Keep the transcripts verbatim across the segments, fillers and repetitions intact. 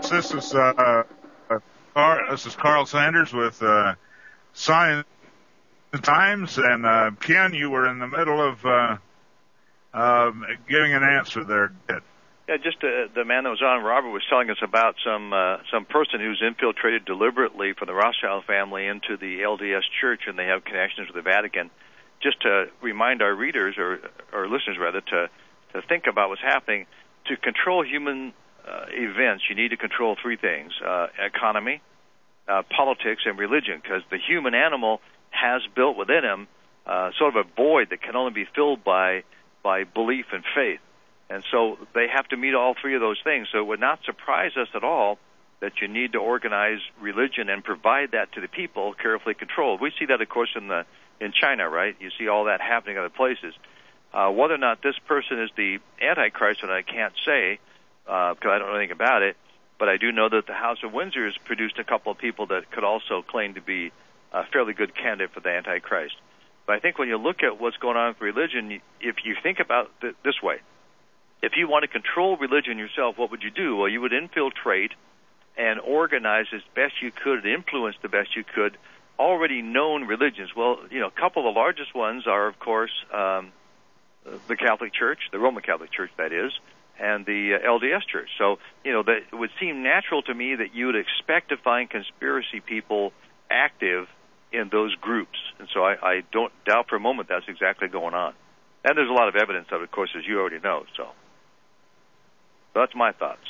This is uh, Carl, this is Carl Sanders with uh, Science Times, and uh, Ken, you were in the middle of uh, uh, giving an answer there. Yeah, just uh, the man that was on, Robert, was telling us about some uh, some person who's infiltrated deliberately from the Rothschild family into the L D S Church, and they have connections with the Vatican. Just to remind our readers, or, or listeners rather, to, to think about what's happening. To control human uh, events, you need to control three things: uh, economy, uh, politics, and religion, because the human animal has built within him uh, sort of a void that can only be filled by by belief and faith. And so they have to meet all three of those things. So it would not surprise us at all that you need to organize religion and provide that to the people, carefully controlled. We see that, of course, in the in China, right? You see all that happening in other places. Uh, whether or not this person is the Antichrist, and I can't say uh, because I don't know anything about it, but I do know that the House of Windsor has produced a couple of people that could also claim to be a fairly good candidate for the Antichrist. But I think when you look at what's going on with religion, if you think about it this way, if you want to control religion yourself, what would you do? Well, you would infiltrate and organize as best you could, influence the best you could, already known religions. Well, you know, a couple of the largest ones are, of course, um, the Catholic Church, the Roman Catholic Church, that is, and the uh, L D S Church. So, you know, that it would seem natural to me that you would expect to find conspiracy people active in those groups. And so I, I don't doubt for a moment that's exactly going on. And there's a lot of evidence of it, of course, as you already know. So, so that's my thoughts.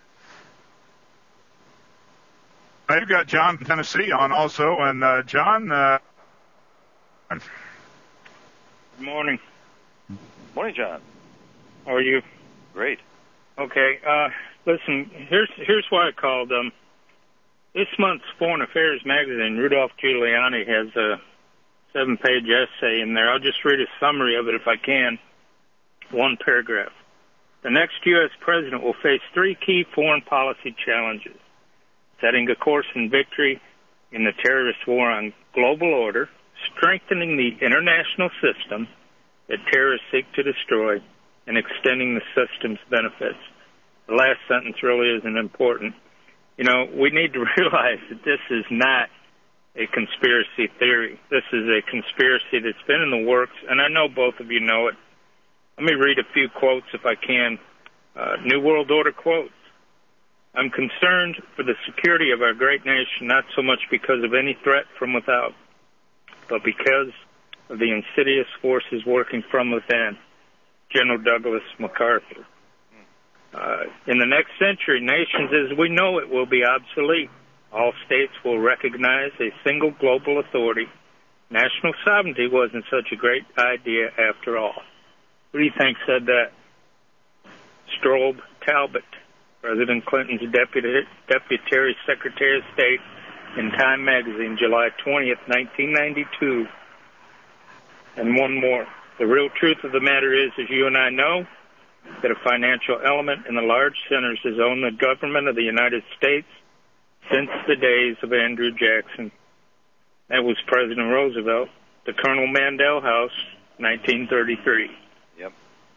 I've got John from Tennessee on also, and uh, John. Uh... Good morning. Morning, John. How are you? Great. Okay. Uh, listen, here's here's why I called. Um, this month's Foreign Affairs magazine, Rudolph Giuliani has a seven-page essay in there. I'll just read a summary of it if I can. One paragraph. The next U S president will face three key foreign policy challenges: setting a course in victory in the terrorist war on global order, strengthening the international system that terrorists seek to destroy, and extending the system's benefits. The last sentence really isn't important. You know, we need to realize that this is not a conspiracy theory. This is a conspiracy that's been in the works, and I know both of you know it. Let me read a few quotes if I can. Uh, New World Order quotes. I'm concerned for the security of our great nation, not so much because of any threat from without, but because of the insidious forces working from within. General Douglas MacArthur. Uh, in the next century, nations as we know it will be obsolete. All states will recognize a single global authority. National sovereignty wasn't such a great idea after all. Who do you think said that? Strobe Talbot, President Clinton's deputy, deputy Secretary of State in Time magazine, July twentieth, nineteen ninety-two. And one more. The real truth of the matter is, as you and I know, that a financial element in the large centers has owned the government of the United States since the days of Andrew Jackson. That was President Roosevelt. The Colonel Mandel House, nineteen thirty-three. Yep.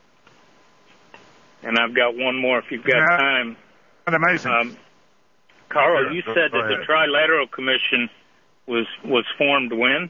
And I've got one more if you've got yeah. time. Amazing. Um, Carl, sure. you Go, said go that ahead. the Trilateral Commission was was formed when?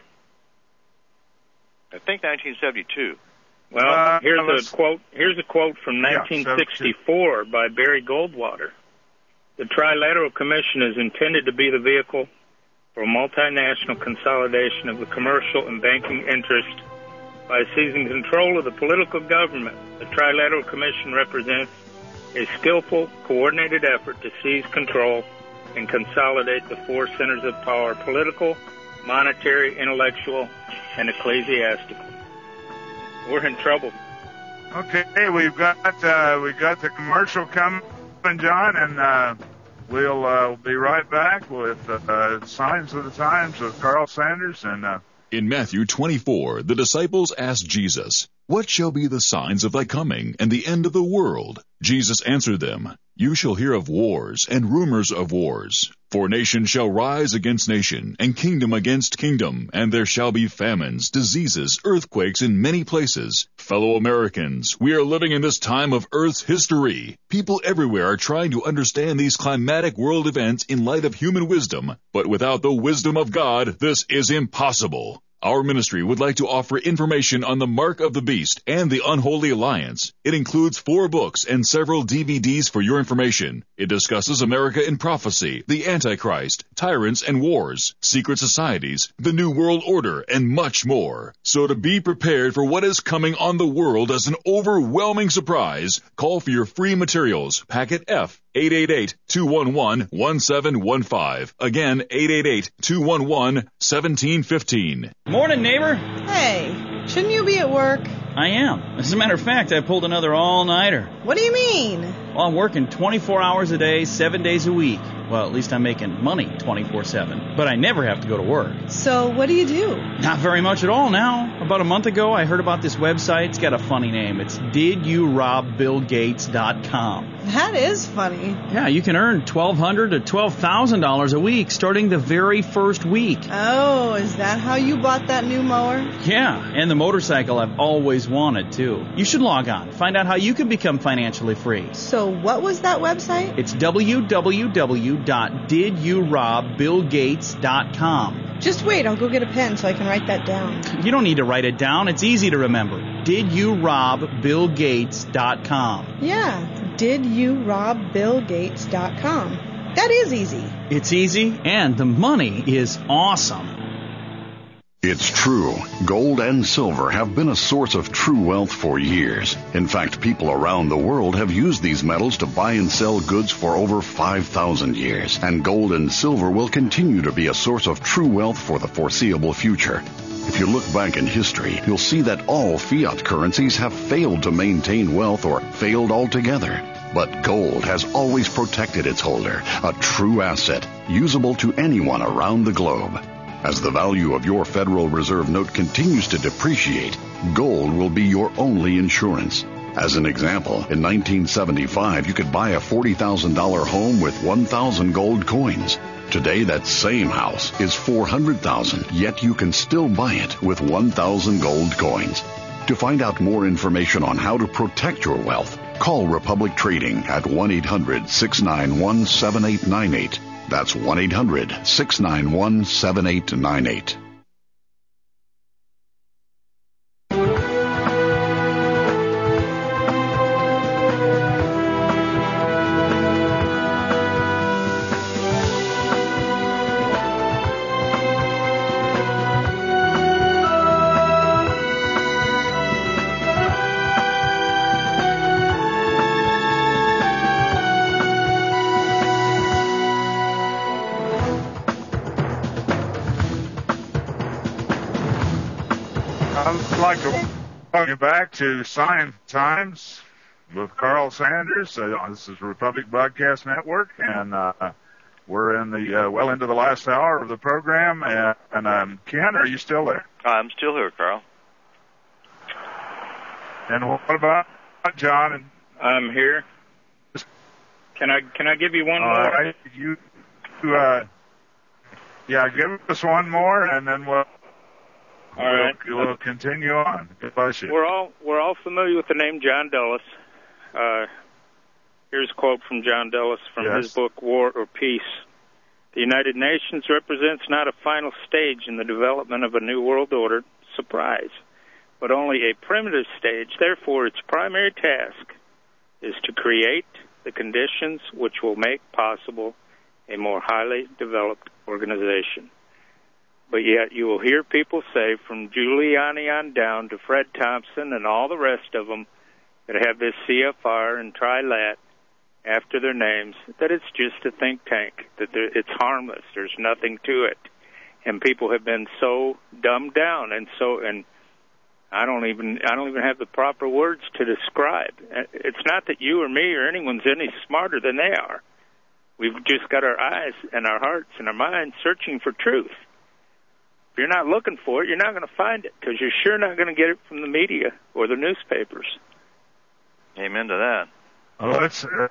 I think nineteen seventy-two. Well, Uh, here's let's- a quote. Here's a quote from Yeah, nineteen sixty-four by Barry Goldwater. The Trilateral Commission is intended to be the vehicle for multinational consolidation of the commercial and banking interest by seizing control of the political government. The Trilateral Commission represents a skillful, coordinated effort to seize control and consolidate the four centers of power: political, monetary, intellectual, and ecclesiastical. We're in trouble. Okay, we've got uh, we've got the commercial coming, John, and uh, we'll uh, be right back with uh, Signs of the Times with Carl Sanders. And uh, in Matthew twenty-four, the disciples asked Jesus, What shall be the signs of thy coming and the end of the world? Jesus answered them, You shall hear of wars and rumors of wars. For nation shall rise against nation, and kingdom against kingdom, and there shall be famines, diseases, earthquakes in many places. Fellow Americans, we are living in this time of Earth's history. People everywhere are trying to understand these climatic world events in light of human wisdom, but without the wisdom of God, this is impossible. Our ministry would like to offer information on the Mark of the Beast and the Unholy Alliance. It includes four books and several D V Ds for your information. It discusses America in prophecy, the Antichrist, tyrants and wars, secret societies, the New World Order, and much more. So to be prepared for what is coming on the world as an overwhelming surprise, call for your free materials, packet F, eight eight eight, two one one, one seven one five. Again, eight eight eight, two one one, one seven one five. Morning, neighbor. Hey, shouldn't you be at work? I am. As a matter of fact, I pulled another all-nighter. What do you mean? Well, I'm working twenty-four hours a day, seven days a week. Well, at least I'm making money twenty-four seven. But I never have to go to work. So what do you do? Not very much at all now. About a month ago, I heard about this website. It's got a funny name. It's did you rob bill gates dot com. That is funny. Yeah, you can earn twelve hundred dollars to twelve thousand dollars a week starting the very first week. Oh, is that how you bought that new mower? Yeah, and the motorcycle I've always wanted, too. You should log on. Find out how you can become financially free. So what was that website? It's w w w dot did you rob bill gates dot com. Just wait, I'll go get a pen so I can write that down. You don't need to write it down. It's easy to remember. did you rob bill gates dot com. Yeah, did you rob bill gates dot com. That is easy. It's easy, and the money is awesome. It's true. Gold and silver have been a source of true wealth for years. In fact, people around the world have used these metals to buy and sell goods for over five thousand years. And gold and silver will continue to be a source of true wealth for the foreseeable future. If you look back in history, you'll see that all fiat currencies have failed to maintain wealth or failed altogether. But gold has always protected its holder, a true asset, usable to anyone around the globe. As the value of your Federal Reserve note continues to depreciate, gold will be your only insurance. As an example, in nineteen seventy-five, you could buy a forty thousand dollars home with one thousand gold coins. Today, that same house is four hundred thousand dollars, yet you can still buy it with one thousand gold coins. To find out more information on how to protect your wealth, call Republic Trading at one eight hundred, six nine one, seven eight nine eight. That's one eight hundred, six nine one, seven eight nine eight. I'd like to welcome you back to Science Times with Carl Sanders. Uh, this is Republic Broadcast Network, and uh, we're in the uh, well into the last hour of the program. And, and um, Ken, are you still there? I'm still here, Carl. And what about John? And I'm here. Can I can I give you one all more? right, you, uh, yeah, give us one more, and then we'll. All right. We'll, we'll continue on. God bless you. We're all we're all familiar with the name John Dulles. Uh, here's a quote from John Dulles from Yes. his book War or Peace. The United Nations represents not a final stage in the development of a new world order, surprise, but only a primitive stage. Therefore, its primary task is to create the conditions which will make possible a more highly developed organization. But yet you will hear people say, from Giuliani on down to Fred Thompson and all the rest of them that have this C F R and TriLat after their names, that it's just a think tank, that it's harmless, there's nothing to it. And people have been so dumbed down, and so, and I don't even, I don't even have the proper words to describe. It's not that you or me or anyone's any smarter than they are. We've just got our eyes and our hearts and our minds searching for truth. If you're not looking for it, you're not going to find it, because you're sure not going to get it from the media or the newspapers. Amen to that. Well, that's uh,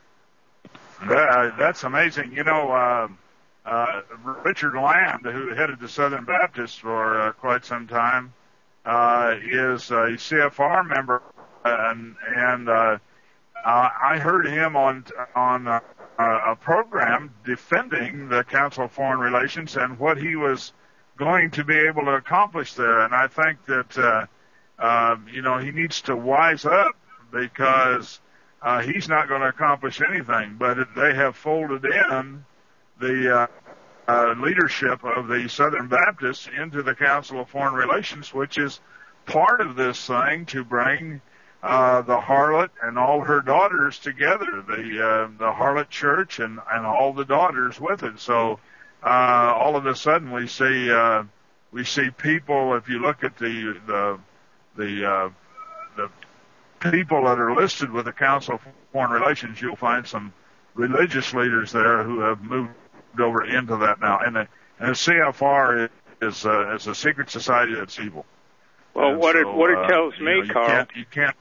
that, that's amazing. You know, uh, uh, Richard Land, who headed the Southern Baptists for uh, quite some time, uh, is a C F R member, and, and uh, uh, I heard him on on uh, a program defending the Council of Foreign Relations and what he was going to be able to accomplish there. And I think that uh, uh, you know, he needs to wise up, because uh, he's not going to accomplish anything. But they have folded in the uh, uh, leadership of the Southern Baptists into the Council of Foreign Relations, which is part of this thing to bring uh, the harlot and all her daughters together, the uh, the harlot church and, and all the daughters with it. So uh, all of a sudden we see uh, we see people. If you look at the the the uh, the people that are listed with the Council of Foreign Relations, you'll find some religious leaders there who have moved over into that now. And the, and the C F R is uh, is a secret society that's evil. Well, and what so, it what it tells uh, me, you know, you Carl, can't, you can't.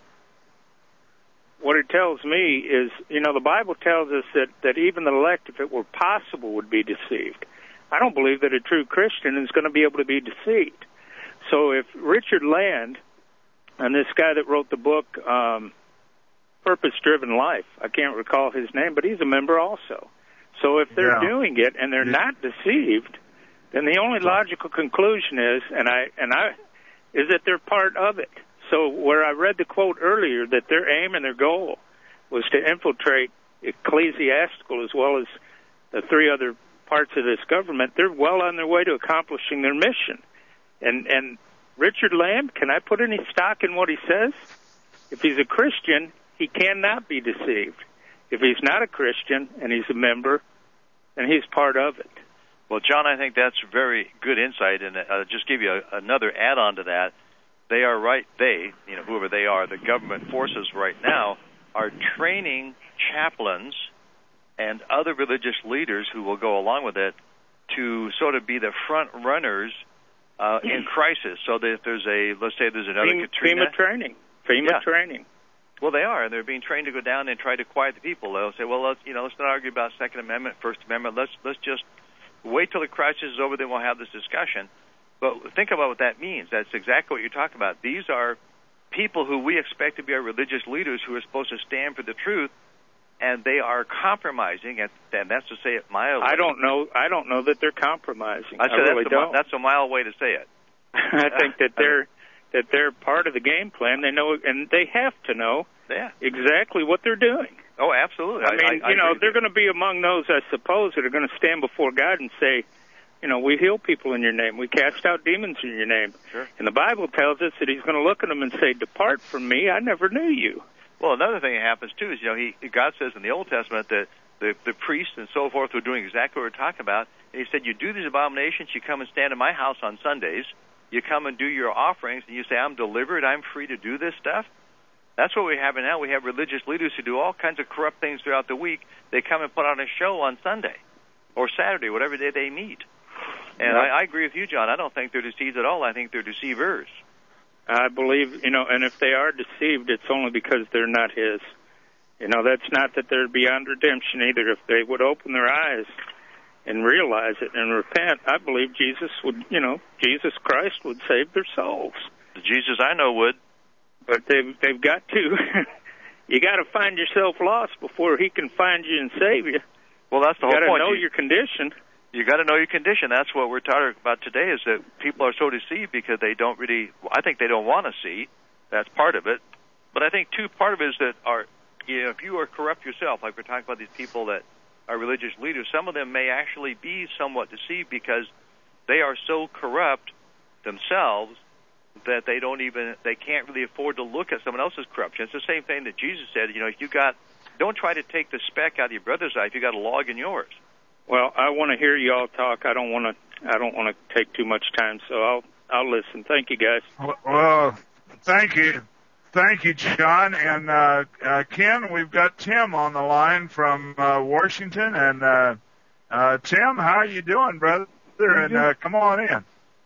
What it tells me is, you know, the Bible tells us that that even the elect, if it were possible, would be deceived. I don't believe that a true Christian is going to be able to be deceived. So if Richard Land and this guy that wrote the book, um, Purpose-Driven Life, I can't recall his name, but he's a member also. So if they're Yeah. doing it and they're Yeah. not deceived, then the only logical conclusion is, and I and I, is that they're part of it. So where I read the quote earlier that their aim and their goal was to infiltrate ecclesiastical as well as the three other parts of this government, they're well on their way to accomplishing their mission. And and Richard Land, can I put any stock in what he says? If he's a Christian, he cannot be deceived. If he's not a Christian and he's a member, then he's part of it. Well, John, I think that's very good insight, and I'll just give you a, another add-on to that. They are right, they, you know, whoever they are, the government forces right now are training chaplains and other religious leaders who will go along with it to sort of be the front runners uh, in crisis. So that if there's a, let's say there's another FEMA, Katrina. FEMA training. FEMA Yeah. training. Well, they are, and they're being trained to go down and try to quiet the people. They'll say, well, let's, you know, let's not argue about Second Amendment, First Amendment. Let's let's just wait till the crisis is over, then we'll have this discussion. But think about what that means. That's exactly what you're talking about. These are people who we expect to be our religious leaders who are supposed to stand for the truth, and they are compromising, and, and that's to say it mildly. I don't know. I don't know that they're compromising. I, I really that's don't. A, that's a mild way to say it. I think that they're that they're part of the game plan. They know, and they have to know yeah. exactly what they're doing. Oh, absolutely. I mean, I, I you know, agree they're going to be among those, I suppose, that are going to stand before God and say, you know, we heal people in your name. We cast out demons in your name. Sure. And the Bible tells us that he's going to look at them and say, depart from me, I never knew you. Well, another thing that happens, too, is, you know, he God says in the Old Testament that the, the priests and so forth were doing exactly what we're talking about. And he said, you do these abominations, you come and stand in my house on Sundays, you come and do your offerings, and you say, I'm delivered, I'm free to do this stuff. That's what we have now. We have religious leaders who do all kinds of corrupt things throughout the week. They come and put on a show on Sunday or Saturday, whatever day they meet. And yeah. I, I agree with you, John. I don't think they're deceived at all. I think they're deceivers. I believe, you know, and if they are deceived, it's only because they're not his. You know, that's not that they're beyond redemption either. If they would open their eyes and realize it and repent, I believe Jesus would, you know, Jesus Christ would save their souls. The Jesus I know would. But they've, they've got to. You got to find yourself lost before he can find you and save you. Well, that's the you whole gotta point. Know you, your condition. You got to know your condition. That's what we're talking about today, is that people are so deceived because they don't really, I think they don't want to see. That's part of it. But I think, too, part of it is that are, you know, if you are corrupt yourself, like we're talking about these people that are religious leaders, some of them may actually be somewhat deceived because they are so corrupt themselves that they don't even, they can't really afford to look at someone else's corruption. It's the same thing that Jesus said, you know, if you got, don't try to take the speck out of your brother's eye if you got a log in yours. Well, I want to hear you all talk. I don't want to, I don't want to take too much time, so I'll, I'll listen. Thank you, guys. Well, thank you. Thank you, John. And, uh, uh, Ken, we've got Tim on the line from, uh, Washington. And, uh, uh, Tim, how are you doing, brother? And, uh, come on in.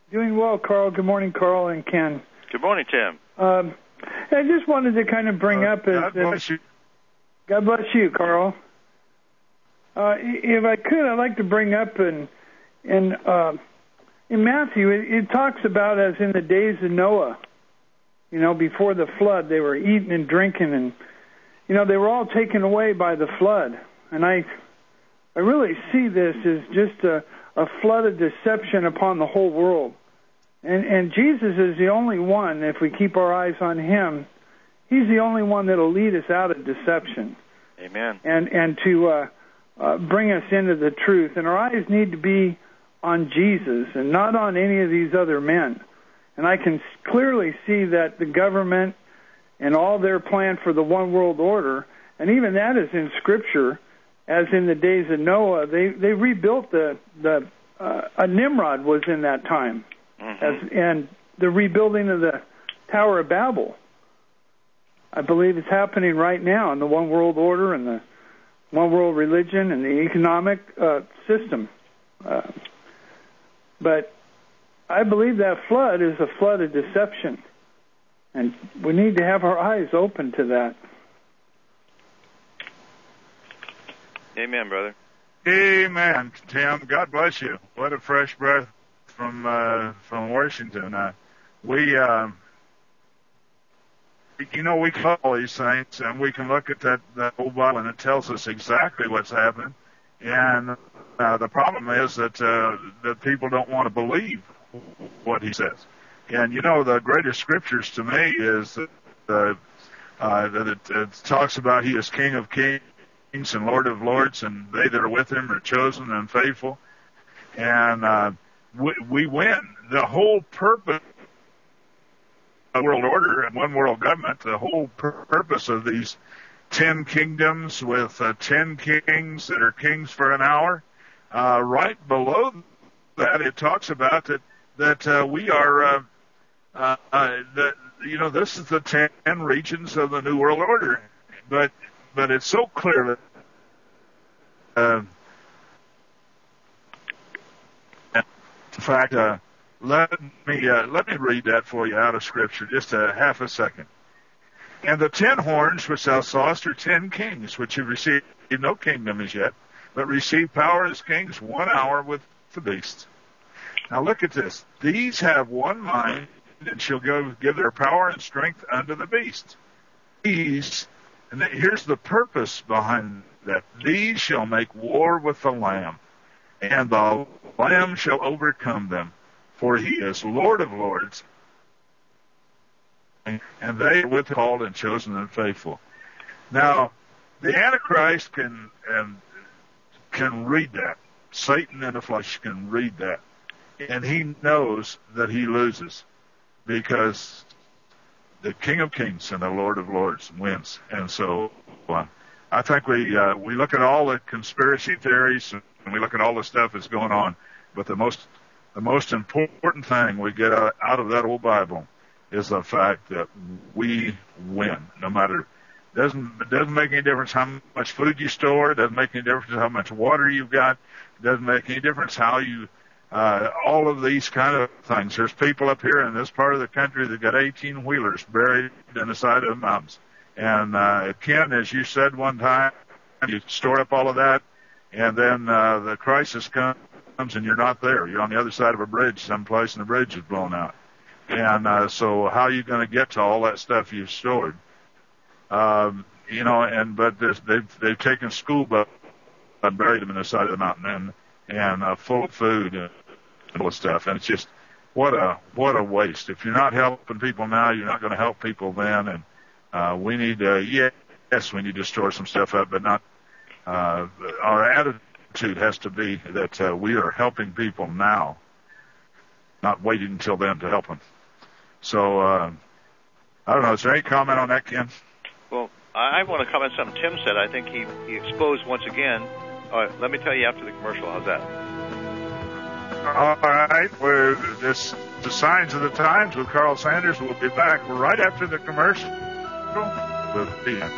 Doing well, Carl. Good morning, Carl and Ken. Good morning, Tim. Um, I just wanted to kind of bring uh, up... Is, God bless you. God bless you, Carl. Uh, if I could, I'd like to bring up in, in, uh, in Matthew, it, it talks about as in the days of Noah, you know, before the flood, they were eating and drinking, and, you know, they were all taken away by the flood. And I I really see this as just a, a flood of deception upon the whole world. And, and Jesus is the only one, if we keep our eyes on him, he's the only one that will lead us out of deception. Amen. And, and to uh, uh, bring us into the truth. And our eyes need to be on Jesus and not on any of these other men. And I can clearly see that the government and all their plan for the one world order, and even that is in Scripture, as in the days of Noah, they, they rebuilt the, the uh, a Nimrod was in that time. Mm-hmm. As, and the rebuilding of the Tower of Babel, I believe it's happening right now in the one world order and the one world religion and the economic uh, system. Uh, but I believe that flood is a flood of deception, and we need to have our eyes open to that. Amen, brother. Amen, Tim. God bless you. What a fresh breath from uh, from Washington. Uh, we, uh, you know, we call these things, and we can look at that, that whole Bible, and it tells us exactly what's happening. And uh, the problem is that uh, that people don't want to believe what he says. And you know, the greatest scriptures to me is that, uh, uh, that it, it talks about he is King of Kings and Lord of Lords, and they that are with him are chosen and faithful. And uh, we, we win. The whole purpose of world order and one world government, the whole pur- purpose of these ten kingdoms with uh, ten kings that are kings for an hour, uh, right below that it talks about that that uh, we are, uh, uh, uh, that you know, this is the ten regions of the New World Order, but but it's so clear that. Uh, in fact, uh, let me uh, let me read that for you out of Scripture, just a half a second. And the ten horns which thou sawest are ten kings, which have received no kingdom as yet, but receive power as kings one hour with the beast. Now look at this. These have one mind, and shall go give their power and strength unto the beast. These, and here's the purpose behind that. These shall make war with the Lamb, and the Lamb shall overcome them, for he is Lord of lords, and they are withcalled and chosen and faithful. Now, the Antichrist can and can read that. Satan in the flesh can read that, and he knows that he loses because the King of Kings and the Lord of Lords wins. And so, uh, I think we uh, we look at all the conspiracy theories and we look at all the stuff that's going on, but the most the most important thing we get out, out of that old Bible is the fact that we win. No matter doesn't it doesn't make any difference how much food you store. It doesn't make any difference how much water you've got. It doesn't make any difference how you uh, all of these kind of things. There's people up here in this part of the country that got eighteen wheelers buried in the side of the mountains. And uh, Ken, as you said one time, you store up all of that, and then uh, the crisis comes and you're not there. You're on the other side of a bridge someplace, and the bridge is blown out. And uh, so how are you going to get to all that stuff you've stored? Um, you know, and but they've they've taken school buses and buried them in the side of the mountain, and and uh, full of food and all the stuff. And it's just what a what a waste. If you're not helping people now, you're not going to help people then. And uh, we need to yeah, yes, we need to store some stuff up, but not. Uh, our attitude has to be that uh, we are helping people now, not waiting until then to help them. So, uh, I don't know. Is there any comment on that, Ken? Well, I want to comment on something Tim said. I think he, he exposed once again. All right, let me tell you after the commercial. How's that? All right. We're this the Signs of the Times with Carl Sanders. We'll be back right after the commercial with Ian.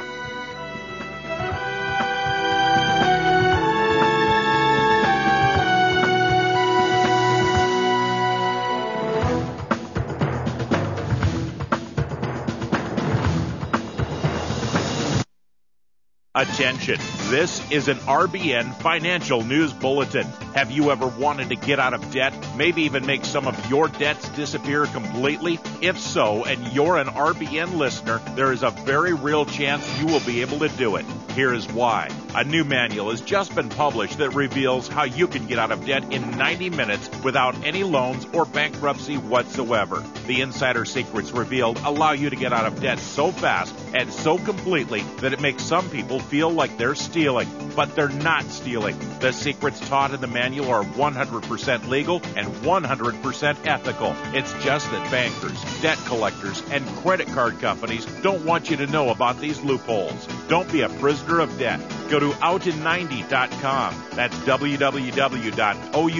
Attention, this is an R B N Financial News Bulletin. Have you ever wanted to get out of debt, maybe even make some of your debts disappear completely? If so, and you're an R B N listener, there is a very real chance you will be able to do it. Here is why. A new manual has just been published that reveals how you can get out of debt in ninety minutes without any loans or bankruptcy whatsoever. The insider secrets revealed allow you to get out of debt so fast and so completely that it makes some people feel like they're stealing, but they're not stealing. The secrets taught in the manual are one hundred percent legal and one hundred percent ethical. It's just that bankers, debt collectors, and credit card companies don't want you to know about these loopholes. Don't be a prisoner of debt. Go to out in ninety dot com. That's w w w dot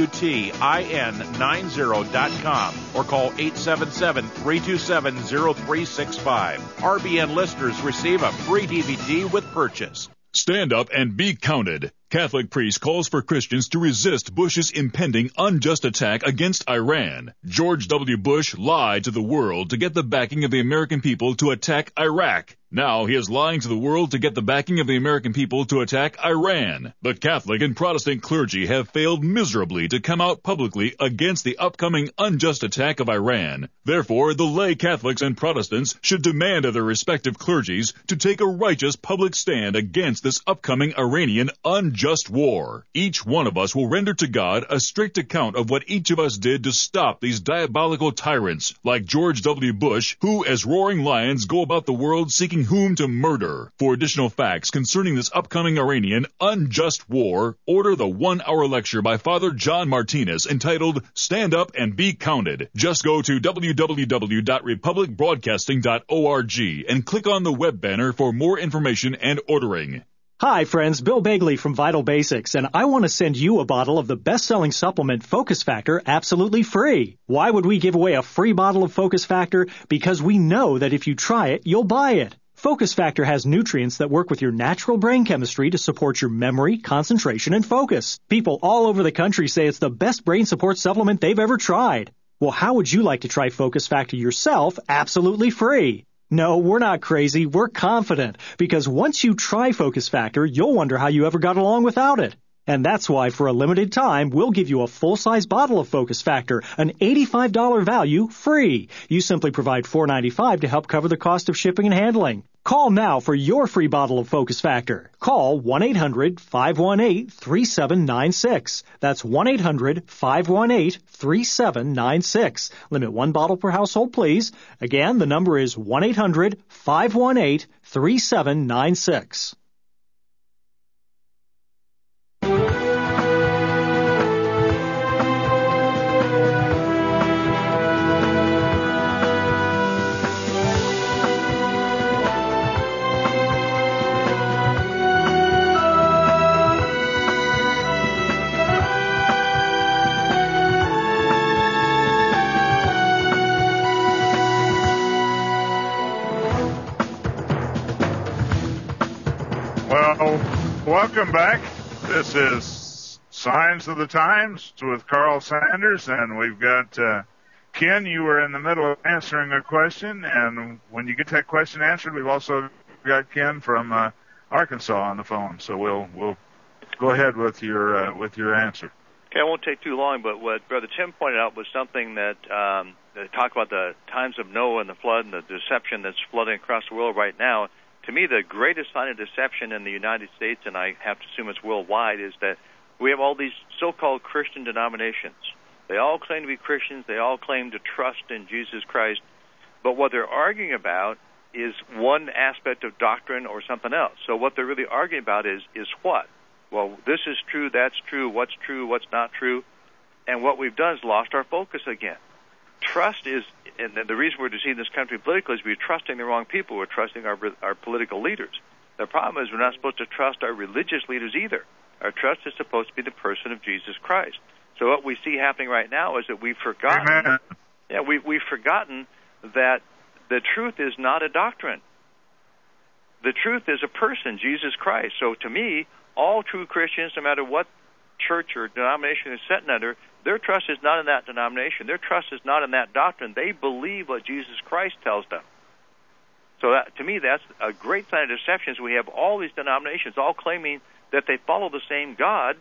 outin ninety dot com or call eight seven seven, three two seven, zero three six five. R B N listeners receive a free D V D with purchase. Stand up and be counted. Catholic priest calls for Christians to resist Bush's impending unjust attack against Iran. George W. Bush lied to the world to get the backing of the American people to attack Iraq. Now he is lying to the world to get the backing of the American people to attack Iran. The Catholic and Protestant clergy have failed miserably to come out publicly against the upcoming unjust attack of Iran. Therefore, the lay Catholics and Protestants should demand of their respective clergies to take a righteous public stand against this upcoming Iranian unjust war. Each one of us will render to God a strict account of what each of us did to stop these diabolical tyrants like George W. Bush, who as roaring lions go about the world seeking whom to murder. For additional facts concerning this upcoming Iranian unjust war, order the one-hour lecture by Father John Martinez entitled Stand Up and Be Counted. Just go to w w w dot republic broadcasting dot org and click on the web banner for more information and ordering. Hi, friends. Bill Bagley from Vital Basics, and I want to send you a bottle of the best-selling supplement Focus Factor absolutely free. Why would we give away a free bottle of Focus Factor? Because we know that if you try it, you'll buy it. Focus Factor has nutrients that work with your natural brain chemistry to support your memory, concentration, and focus. People all over the country say it's the best brain support supplement they've ever tried. Well, how would you like to try Focus Factor yourself absolutely free? No, we're not crazy. We're confident. Because once you try Focus Factor, you'll wonder how you ever got along without it. And that's why, for a limited time, we'll give you a full-size bottle of Focus Factor, an eighty-five dollars value, free. You simply provide four dollars and ninety-five cents to help cover the cost of shipping and handling. Call now for your free bottle of Focus Factor. Call one eight hundred, five one eight, three seven nine six. That's one eight hundred, five one eight, three seven nine six. Limit one bottle per household, please. Again, the number is one eight hundred, five one eight, three seven nine six. Welcome back. This is Signs of the Times with Carl Sanders, and we've got uh, Ken. You were in the middle of answering a question, and when you get that question answered, we've also got Ken from uh, Arkansas on the phone. So we'll we'll go ahead with your uh, with your answer. Okay, I won't take too long, but what Brother Tim pointed out was something that um, that talked about the times of Noah and the flood and the deception that's flooding across the world right now. To me, the greatest sign of deception in the United States, and I have to assume it's worldwide, is that we have all these so-called Christian denominations. They all claim to be Christians. They all claim to trust in Jesus Christ. But what they're arguing about is one aspect of doctrine or something else. So what they're really arguing about is is what? Well, this is true, that's true, what's true, what's not true. And what we've done is lost our focus again. Trust is, and the reason we're deceiving this country politically is we're trusting the wrong people. We're trusting our our political leaders. The problem is we're not supposed to trust our religious leaders either. Our trust is supposed to be the person of Jesus Christ. So what we see happening right now is that we've forgotten. Amen. Yeah, we we've forgotten that the truth is not a doctrine. The truth is a person, Jesus Christ. So to me, all true Christians, no matter what church or denomination is set under, their trust is not in that denomination. Their trust is not in that doctrine. They believe what Jesus Christ tells them. So that, to me, that's a great sign of deception. Is we have all these denominations all claiming that they follow the same God,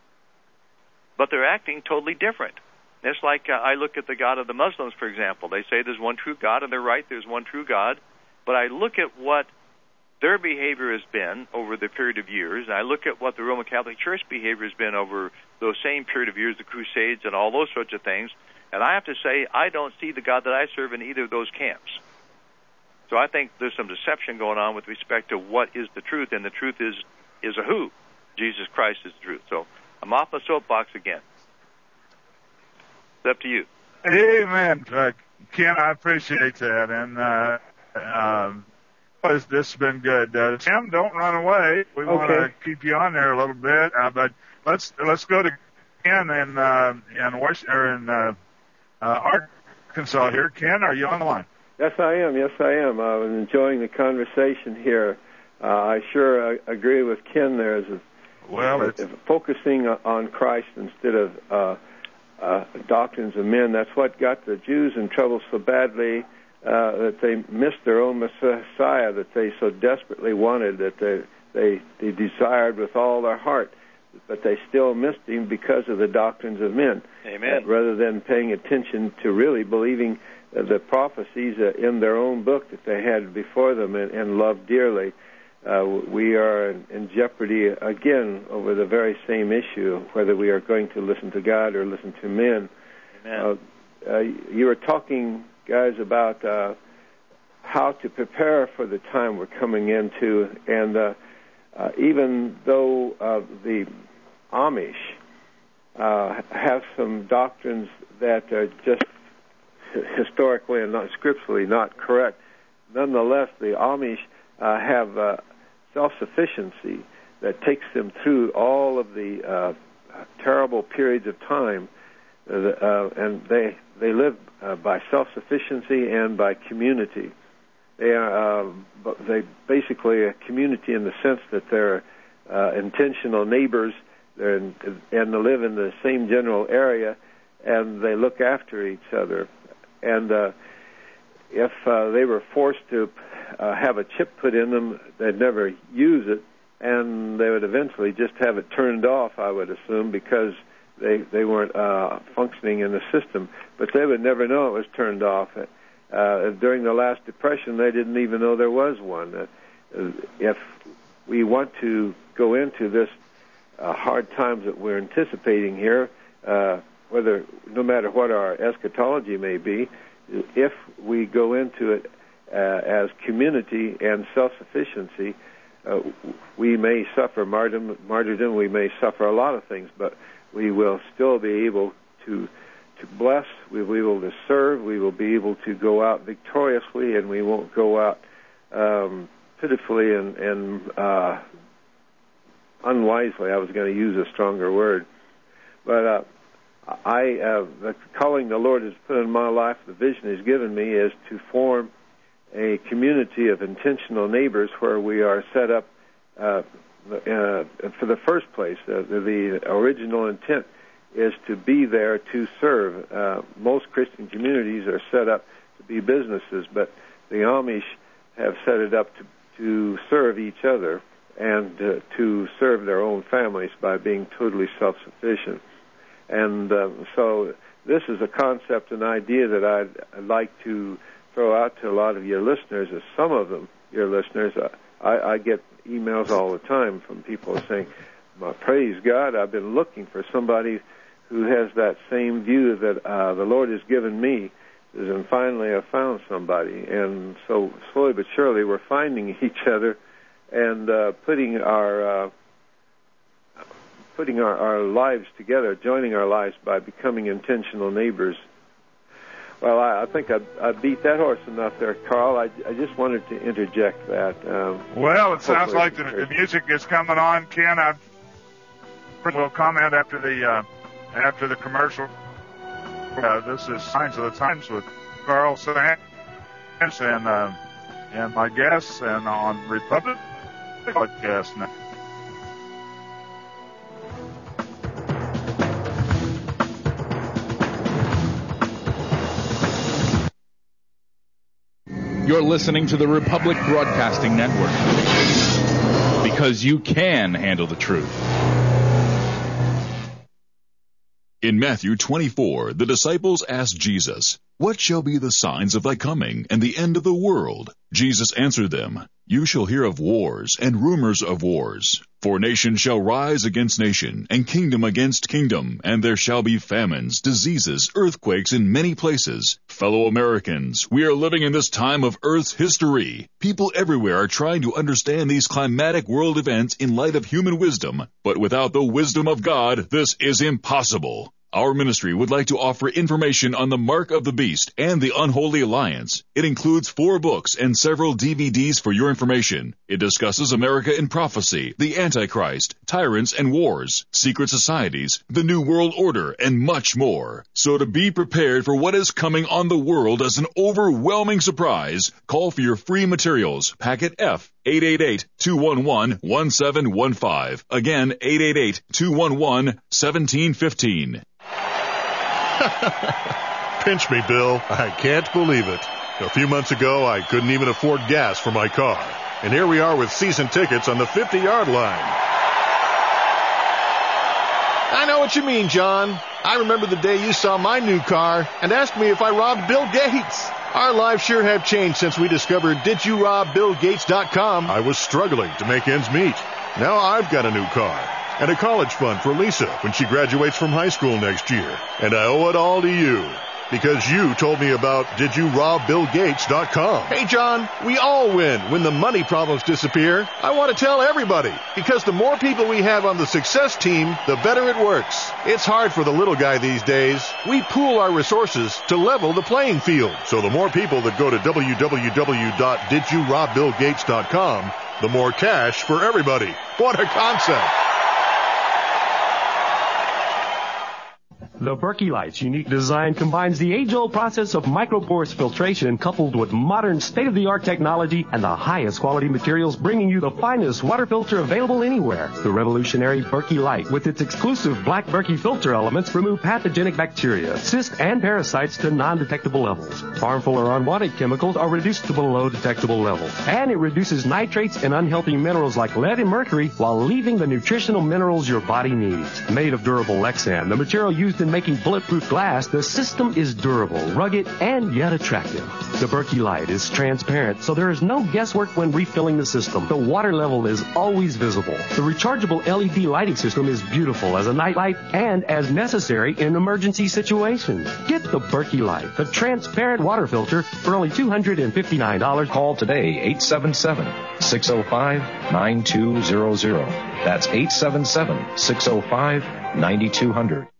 but they're acting totally different. It's like uh, I look at the God of the Muslims, for example. They say there's one true God, and they're right, there's one true God. But I look at what their behavior has been over the period of years, and I look at what the Roman Catholic Church behavior has been over those same period of years, the Crusades and all those sorts of things, and I have to say I don't see the God that I serve in either of those camps. So I think there's some deception going on with respect to what is the truth, and the truth is is a who. Jesus Christ is the truth. So I'm off my soapbox again. It's up to you. Amen. Uh, Ken, I appreciate that. And uh, um, this has been good. Uh, Tim, don't run away. We okay. want to keep you on there a little bit. Uh, but let's let's go to Ken in, uh, in, Washington, or in uh, uh, Arkansas here. Ken, are you on the line? Yes, I am. Yes, I am. I'm enjoying the conversation here. Uh, I sure uh, agree with Ken there. As a, well, it's... focusing on Christ instead of uh, uh, doctrines of men. That's what got the Jews in trouble so badly, uh, that they missed their own Messiah that they so desperately wanted, that they, they, they desired with all their heart. But they still missed him because of the doctrines of men. Amen. Uh, rather than paying attention to really believing uh, the prophecies uh, in their own book that they had before them and, and loved dearly. Uh, we are in, in jeopardy again over the very same issue, whether we are going to listen to God or listen to men. Amen. Uh, uh, you were talking, guys, about uh, how to prepare for the time we're coming into, and uh, uh, even though uh, the Amish uh, have some doctrines that are just historically and not scripturally not correct, nonetheless, the Amish uh, have uh, self-sufficiency that takes them through all of the uh, terrible periods of time, uh, uh, and they they live uh, by self-sufficiency and by community. They are uh, they basically a community in the sense that they're uh, intentional neighbors, they're in, and they live in the same general area, and they look after each other. And uh, if uh, they were forced to uh, have a chip put in them, they'd never use it, and they would eventually just have it turned off, I would assume, because they they weren't uh, functioning in the system. But they would never know it was turned off. Uh, during the last Depression, they didn't even know there was one. Uh, if we want to go into this uh, hard times that we're anticipating here, uh, whether no matter what our eschatology may be, if we go into it uh, as community and self-sufficiency, uh, we may suffer martyrdom, martyrdom, we may suffer a lot of things, but we will still be able to to bless, we will be able to serve, we will be able to go out victoriously, and we won't go out um, pitifully and, and uh, unwisely. I was going to use a stronger word. But uh, I, uh, the calling the Lord has put in my life, the vision He's given me, is to form a community of intentional neighbors where we are set up uh, uh, for the first place. Uh, the, the original intent is to be there to serve. Uh, most Christian communities are set up to be businesses, but the Amish have set it up to, to serve each other and uh, to serve their own families by being totally self-sufficient. And uh, so this is a concept, an idea that I'd, I'd like to throw out to a lot of your listeners, as some of them, your listeners, I, I get emails all the time from people saying, praise God, I've been looking for somebody who has that same view that uh, the Lord has given me, and finally I've found somebody. And so slowly but surely we're finding each other and uh, putting our uh, putting our, our lives together, joining our lives by becoming intentional neighbors. Well, I, I think I, I beat that horse enough there, Carl. I, I just wanted to interject that. Um, well, it sounds like the, the music is coming on. Ken, I will comment after the uh, after the commercial. Uh, this is Signs of the Times with Carl Sanders and uh, and my guests, and on Republic Podcast now. You're listening to the Republic Broadcasting Network. Because you can handle the truth. In Matthew twenty-four, the disciples asked Jesus, "What shall be the signs of thy coming and the end of the world?" Jesus answered them, "You shall hear of wars and rumors of wars. For nation shall rise against nation, and kingdom against kingdom, and there shall be famines, diseases, earthquakes in many places. Fellow Americans, we are living in this time of Earth's history. People everywhere are trying to understand these climatic world events in light of human wisdom, but without the wisdom of God, this is impossible. Our ministry would like to offer information on the Mark of the Beast and the Unholy Alliance. It includes four books and several D V Ds for your information. It discusses America in prophecy, the Antichrist, tyrants and wars, secret societies, the New World Order, and much more. So to be prepared for what is coming on the world as an overwhelming surprise, call for your free materials, packet F, eight eight eight, two one one, one seven one five. Again, eight eight eight, two one one, one seven one five. Pinch me, Bill. I can't believe it. A few months ago, I couldn't even afford gas for my car. And here we are with season tickets on the fifty-yard line. I know what you mean, John. I remember the day you saw my new car and asked me if I robbed Bill Gates. Our lives sure have changed since we discovered did you rob bill gates dot com. I was struggling to make ends meet. Now I've got a new car and a college fund for Lisa when she graduates from high school next year. And I owe it all to you because you told me about did you rob bill gates dot com. Hey, John, we all win when the money problems disappear. I want to tell everybody because the more people we have on the success team, the better it works. It's hard for the little guy these days. We pool our resources to level the playing field. So the more people that go to w w w dot did you rob bill gates dot com, the more cash for everybody. What a concept. The Berkey Light's unique design combines the age-old process of micropores filtration coupled with modern state-of-the-art technology and the highest quality materials, bringing you the finest water filter available anywhere. The revolutionary Berkey Light, with its exclusive black Berkey filter elements, remove pathogenic bacteria, cysts, and parasites to non-detectable levels. Harmful or unwanted chemicals are reduced to below detectable levels. And it reduces nitrates and unhealthy minerals like lead and mercury while leaving the nutritional minerals your body needs. Made of durable Lexan, the material used in making bulletproof glass, the system is durable, rugged, and yet attractive. The Berkey Light is transparent, so there is no guesswork when refilling the system. The water level is always visible. The rechargeable L E D lighting system is beautiful as a nightlight and as necessary in emergency situations. Get the Berkey Light, the transparent water filter, for only two hundred fifty-nine dollars. Call today, eight seven seven, six oh five, nine two zero zero. That's eight seven seven, six oh five, nine two zero zero.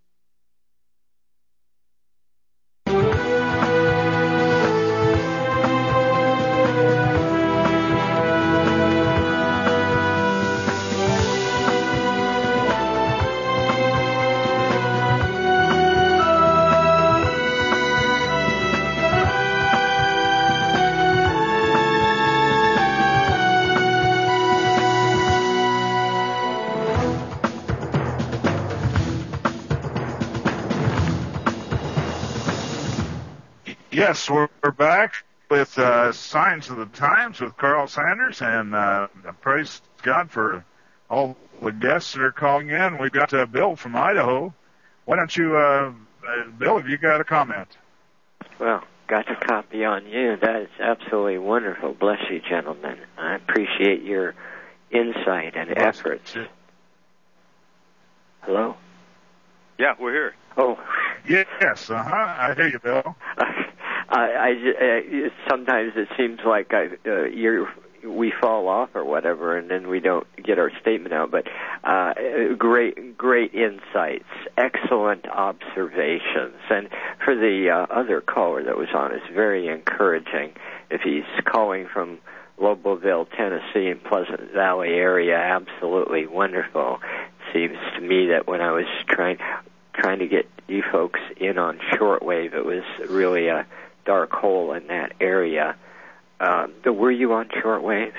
Yes, we're back with uh, Signs of the Times with Carl Sanders, and uh, praise God for all the guests that are calling in. We've got uh, Bill from Idaho. Why don't you, uh, uh, Bill, have you got a comment? Well, got to copy on you. That is absolutely wonderful. Bless you, gentlemen. I appreciate your insight and Bless efforts. You. Hello? Yeah, we're here. Oh. Yes, uh-huh. I hear you, Bill. I, I, I sometimes it seems like I, uh, you're, we fall off or whatever, and then we don't get our statement out. But uh, great, great insights, excellent observations, and for the uh, other caller that was on, it's very encouraging. If he's calling from Loboville, Tennessee, in Pleasant Valley area, absolutely wonderful. It seems to me that when I was trying trying to get you folks in on shortwave, it was really a dark hole in that area. Uh, were you on shortwave?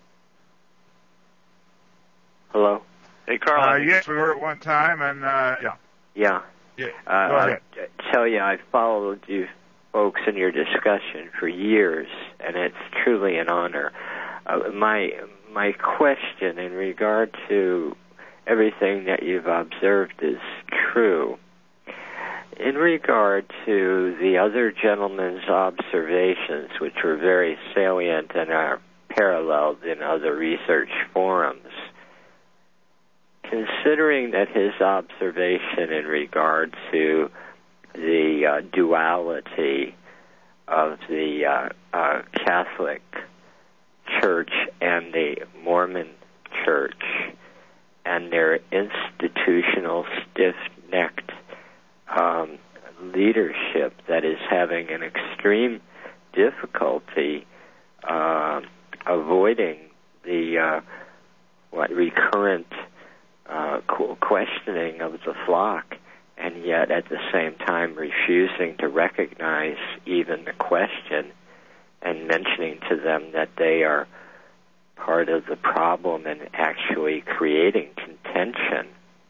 Hello? Hey, Carl. Uh, yes, we were at one time, and uh, yeah. Yeah. Yeah. Uh, Go ahead. I tell you, I followed you folks in your discussion for years, and it's truly an honor. Uh, my my question in regard to everything that you've observed is true. In regard to the other gentleman's observations, which were very salient and are paralleled in other research forums, considering that his observation in regard to the uh, duality of the uh, uh, Catholic Church and the Mormon Church and their institutional, stiff-necked um, leadership that is having an extreme difficulty uh, avoiding the uh, what recurrent uh, questioning of the flock, and yet at the same time refusing to recognize even the question and mentioning to them that they are part of the problem and actually creating contention.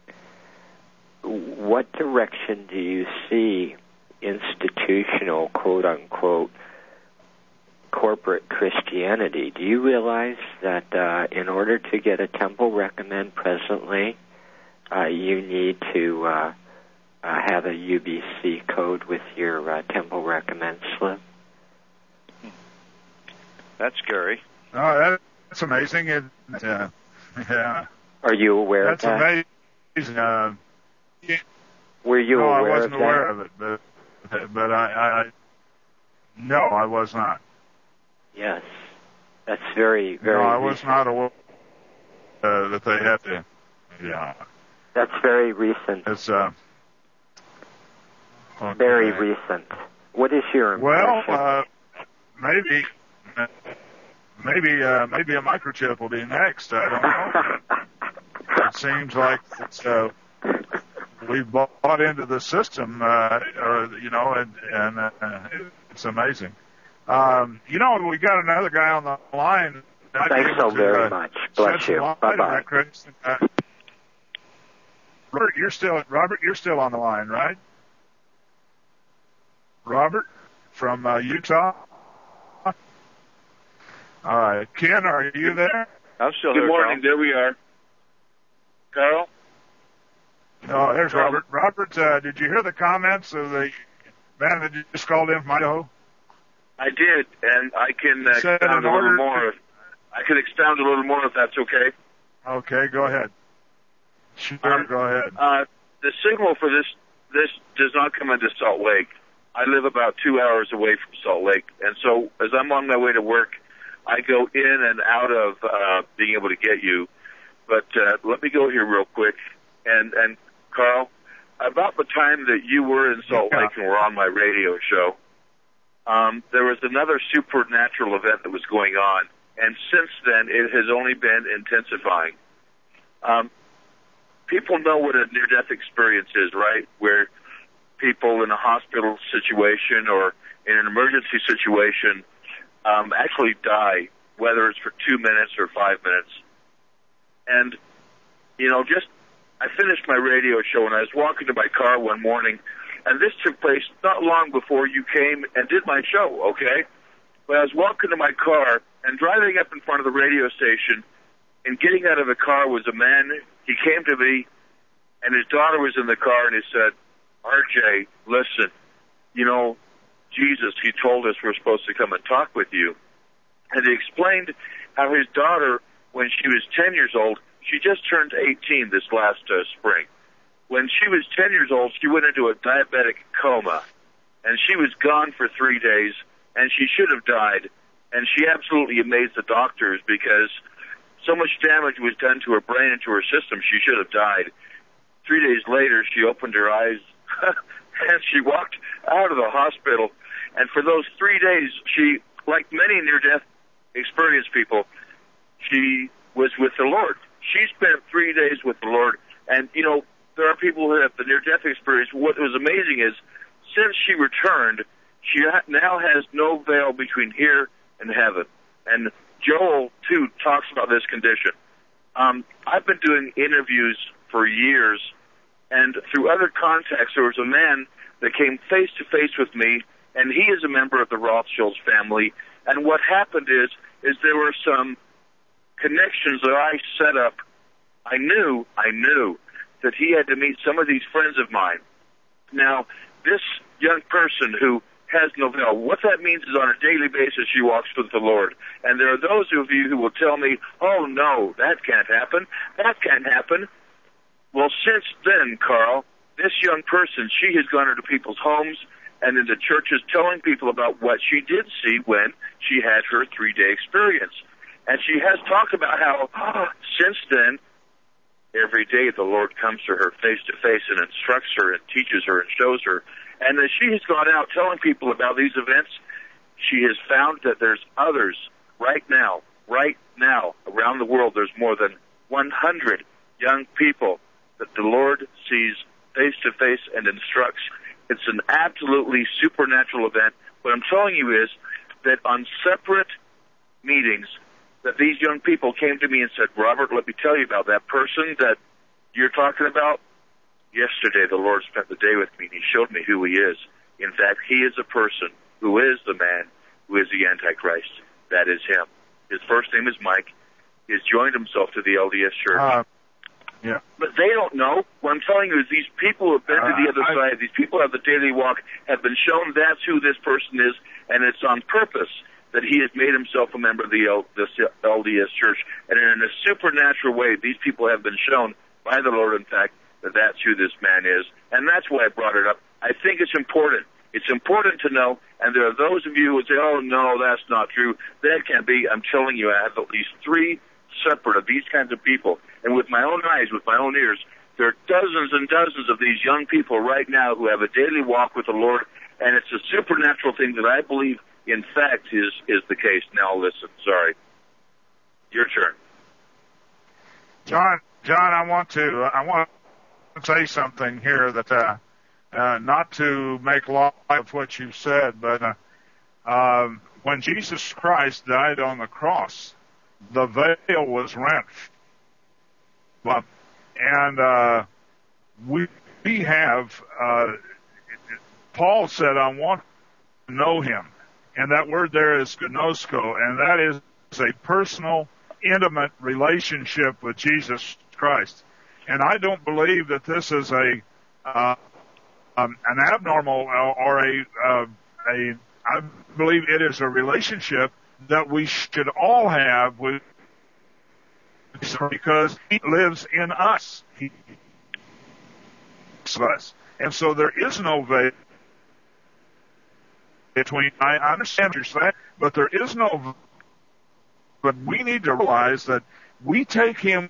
What direction do you see institutional, quote-unquote, corporate Christianity? Do you realize that uh, in order to get a temple recommend presently, uh, you need to uh, uh, have a U B C code with your uh, temple recommend slip? That's scary. Oh, that's amazing. It, uh, yeah. Are you aware that's of that? That's amazing. Uh, yeah. Were you no, aware I wasn't of aware that? of it, but but I, I no, I was not. Yes, that's very very. No, I was recent. not aware uh, that they have to. Yeah. That's very recent. It's uh. Okay. Very recent. What is your well? impression? Uh, maybe. Maybe uh, maybe a microchip will be next. I don't know. It seems like it's, uh, we've bought into the system, uh, or you know, and, and uh, it's amazing. Um, you know, we got another guy on the line. Thanks so to, very uh, much. Bless you. Bye bye. Uh, Robert, you're still Robert. You're still on the line, right? Robert from uh, Utah. All right, Ken, are you there? I'm still Good here. morning. Carl. There we are. Carl? Oh, there's Robert. Robert, uh, did you hear the comments of the man that just called in from Idaho? I did, and I can uh, Said expound in a little order more. to- I can expound a little more if that's okay. Okay, go ahead. Sure, Um, go ahead. Uh, the signal for this this does not come into Salt Lake. I live about two hours away from Salt Lake, and so as I'm on my way to work, I go in and out of uh, being able to get you. But uh, let me go here real quick. And, and Carl, about the time that you were in Salt Yeah. Lake and were on my radio show, um, there was another supernatural event that was going on. And since then, it has only been intensifying. Um, people know what a near-death experience is, right? Where people in a hospital situation or in an emergency situation Um, actually die, whether it's for two minutes or five minutes. And, you know, just, I finished my radio show and I was walking to my car one morning, and this took place not long before you came and did my show, okay? But I was walking to my car and driving up in front of the radio station and getting out of the car was a man. He came to me and his daughter was in the car and he said, R J, listen, you know, Jesus, he told us we're supposed to come and talk with you. And he explained how his daughter, when she was ten years old, she just turned eighteen this last uh, spring. When she was ten years old, she went into a diabetic coma. And she was gone for three days, and she should have died. And she absolutely amazed the doctors because so much damage was done to her brain and to her system, she should have died. Three days later, she opened her eyes, and she walked out of the hospital. And for those three days, she, like many near-death experienced people, she was with the Lord. She spent three days with the Lord. And, you know, there are people who have the near-death experience. What was amazing is, since she returned, she ha- now has no veil between here and heaven. And Joel, too, talks about this condition. Um, I've been doing interviews for years, and through other contacts, there was a man that came face-to-face with me and he is a member of the Rothschilds family. And what happened is, is there were some connections that I set up. I knew, I knew that he had to meet some of these friends of mine. Now, this young person who has no veil, what that means is on a daily basis she walks with the Lord. And there are those of you who will tell me, oh, no, that can't happen. That can't happen. Well, since then, Carl, this young person, she has gone into people's homes and into churches telling people about what she did see when she had her three-day experience. And she has talked about how, oh, since then, every day the Lord comes to her face-to-face and instructs her and teaches her and shows her. And as she has gone out telling people about these events, she has found that there's others right now, right now, around the world, there's more than one hundred young people that the Lord sees face-to-face and instructs. It's an absolutely supernatural event. What I'm telling you is that on separate meetings, that these young people came to me and said, Robert, let me tell you about that person that you're talking about. Yesterday, the Lord spent the day with me, and he showed me who he is. In fact, he is a person who is the man who is the Antichrist. That is him. His first name is Mike. He has joined himself to the L D S Church. Uh, yeah. But they don't know. What I'm telling you is these people who have been uh, to the other I, side, these people who have the daily walk, have been shown that's who this person is, and it's on purpose that he has made himself a member of the L, this L D S Church. And in a supernatural way, these people have been shown by the Lord, in fact, that that's who this man is. And that's why I brought it up. I think it's important. It's important to know, and there are those of you who would say, oh, no, that's not true. That can't be. I'm telling you, I have at least three separate of these kinds of people. And with my own eyes, with my own ears, there are dozens and dozens of these young people right now who have a daily walk with the Lord, and it's a supernatural thing that I believe, in fact, is, is the case. Now listen, sorry. Your turn. John, John, I want to, I want to say something here that, uh, uh, not to make light of what you said, but, uh, um, when Jesus Christ died on the cross, the veil was rent. And, uh, we, we have, uh, Paul said, I want to know him. And that word there is gnosko, and that is a personal, intimate relationship with Jesus Christ. And I don't believe that this is a uh, um, an abnormal or a uh, a. I believe it is a relationship that we should all have with, because He lives in us. He lives in us, and so there is no veil between. I understand what you're saying, but there is no. But we need to realize that we take Him.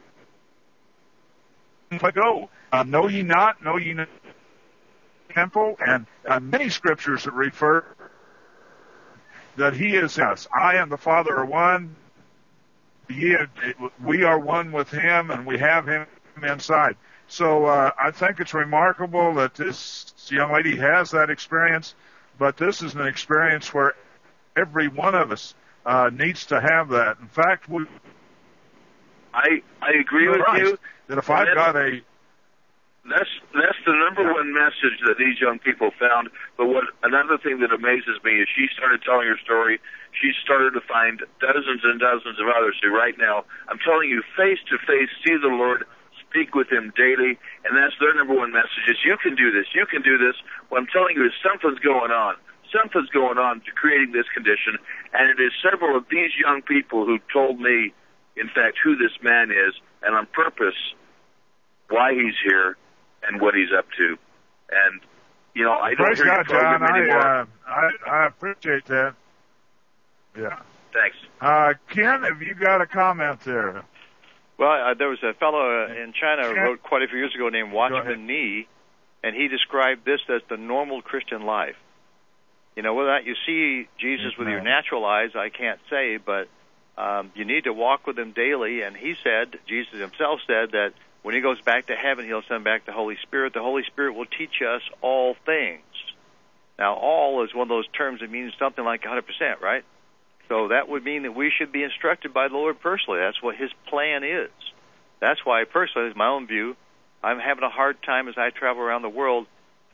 Let go. Uh, know ye not, know ye not, temple, and uh, many scriptures that refer that He is us. I and the Father are one. Ye, we are one with Him, and we have Him inside. So uh, I think it's remarkable that this young lady has that experience, but this is an experience where every one of us uh, needs to have that. In fact, we. I I agree with Christ, you. That if I've got a That's that's the number one message that these young people found. But what another thing that amazes me is she started telling her story. She started to find dozens and dozens of others who right now, I'm telling you, face to face, see the Lord, speak with Him daily, and that's their number one message is you can do this, you can do this. What I'm telling you is something's going on. Something's going on to creating this condition, and it is several of these young people who told me, in fact, who this man is, and on purpose, why he's here, and what he's up to. And, you know, I don't Praise hear God, your program John. anymore. I, uh, I, I appreciate that. Yeah. Thanks. Uh, Ken, have you got a comment there? Well, uh, there was a fellow in China who wrote quite a few years ago named Watchman Nee, and he described this as the normal Christian life. You know, whether or not you see Jesus with your natural eyes, I can't say, but um, you need to walk with Him daily. And he said, Jesus Himself said, that when He goes back to heaven, He'll send back the Holy Spirit. The Holy Spirit will teach us all things. Now, all is one of those terms that means something like one hundred percent, right? So that would mean that we should be instructed by the Lord personally. That's what His plan is. That's why, personally, it's my own view, I'm having a hard time as I travel around the world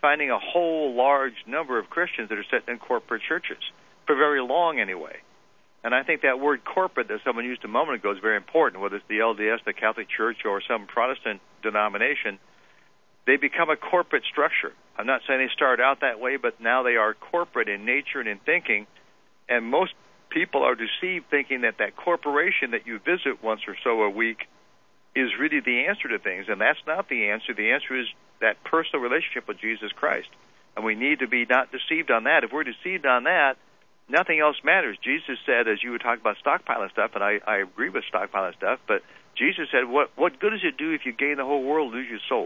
finding a whole large number of Christians that are sitting in corporate churches, for very long anyway. And I think that word corporate that someone used a moment ago is very important, whether it's the L D S, the Catholic Church, or some Protestant denomination. They become a corporate structure. I'm not saying they started out that way, but now they are corporate in nature and in thinking, and most people are deceived thinking that that corporation that you visit once or so a week is really the answer to things, and that's not the answer. The answer is that personal relationship with Jesus Christ, and we need to be not deceived on that. If we're deceived on that, nothing else matters. Jesus said, as you were talking about stockpiling stuff, and I, I agree with stockpiling stuff, but Jesus said, what, what good does it do if you gain the whole world, lose your soul?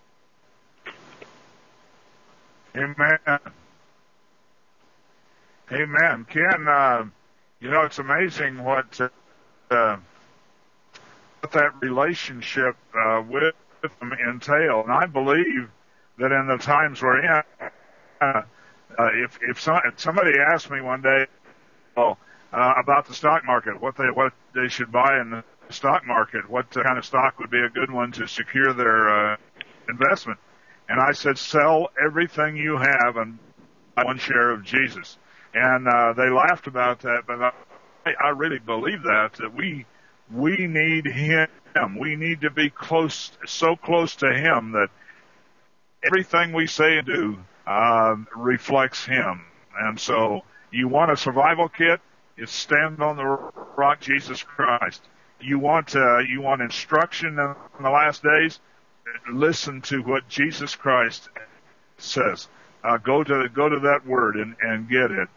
Amen. Amen. Ken, uh, you know, it's amazing what uh, what that relationship uh, with them entail. And I believe that in the times we're in, uh, uh, if if, some, if somebody asked me one day oh, uh, about the stock market, what they what they should buy in the stock market, what kind of stock would be a good one to secure their uh, investment, and I said, sell everything you have and buy one share of Jesus. And uh, they laughed about that, but I, I really believe that, that we we need Him. We need to be close, so close to Him that everything we say and do uh, reflects Him. And so you want a survival kit? It's stand on the rock, Jesus Christ. You want uh, you want instruction in the last days? Listen to what Jesus Christ says. Uh, go to go to that word and, and get it.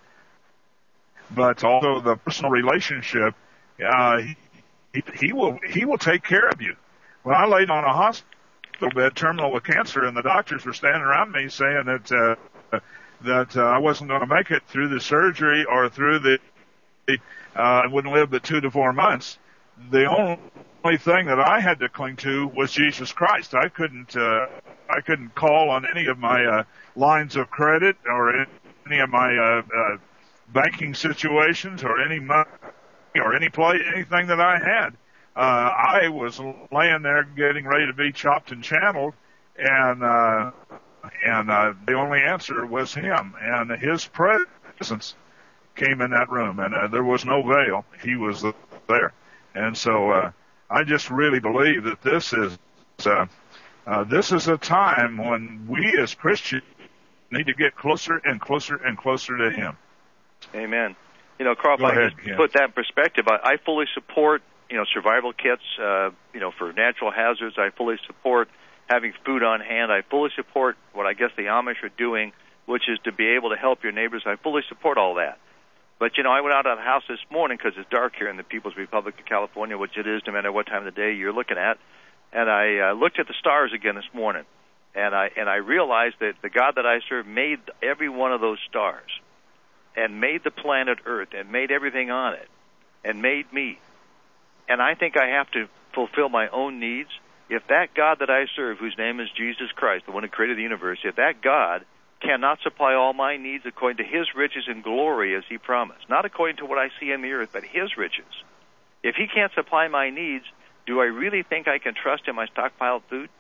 But also the personal relationship, uh, he, he will he will take care of you. When I laid on a hospital bed, terminal with cancer, and the doctors were standing around me saying that uh, that uh, I wasn't going to make it through the surgery or through the uh, I wouldn't live but two to four months. The only thing that I had to cling to was Jesus Christ. I couldn't uh, I couldn't call on any of my uh, lines of credit or any of my uh, uh, banking situations or any money or any play anything that I had. Uh, I was laying there getting ready to be chopped and channeled, and uh, and uh, the only answer was Him, and His presence came in that room, and uh, there was no veil. He was there. And so uh, I just really believe that this is uh, uh, this is a time when we as Christians need to get closer and closer and closer to Him. Amen. You know, Carl, if I ahead, just Ken. put that in perspective, I, I fully support, you know, survival kits, uh, you know, for natural hazards. I fully support having food on hand. I fully support what I guess the Amish are doing, which is to be able to help your neighbors. I fully support all that. But, you know, I went out of the house this morning because it's dark here in the People's Republic of California, which it is no matter what time of the day you're looking at. And I uh, looked at the stars again this morning, and I and I realized that the God that I serve made every one of those stars and made the planet Earth and made everything on it and made me. And I think I have to fulfill my own needs. If that God that I serve, whose name is Jesus Christ, the one who created the universe, if that God cannot supply all my needs according to His riches and glory as He promised, not according to what I see on the earth, but His riches. If He can't supply my needs, do I really think I can trust in my stockpiled food?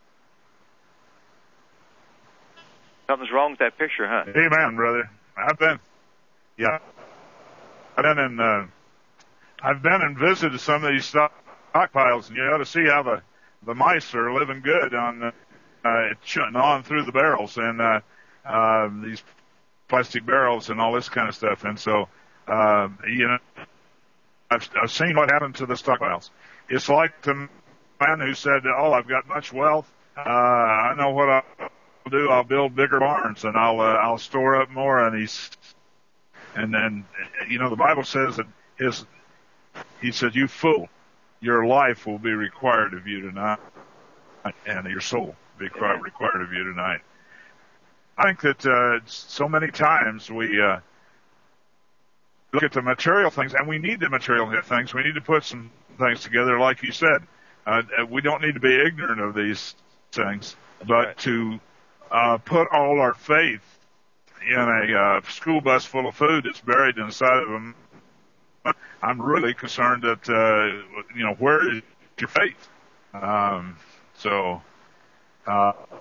Something's wrong with that picture, huh? Amen, brother. I've been, yeah, I've been in, uh, I've been and visited some of these stockpiles, and you ought to see how the the mice are living good on, uh, uh, on through the barrels and. Uh, Uh, these plastic barrels and all this kind of stuff. And so, uh, you know, I've, I've seen what happened to the stockpiles. It's like the man who said, oh, I've got much wealth. Uh, I know what I'll do. I'll build bigger barns and I'll, uh, I'll store up more. And he's, and then, you know, the Bible says that his, he said, you fool, your life will be required of you tonight, and your soul will be required of you tonight. I think that uh, so many times we uh, look at the material things, and we need the material things. We need to put some things together, like you said. Uh, we don't need to be ignorant of these things, but right. to uh, put all our faith in a uh, school bus full of food that's buried inside of them, I'm really concerned that, uh, you know, where is your faith? Um, so... Uh,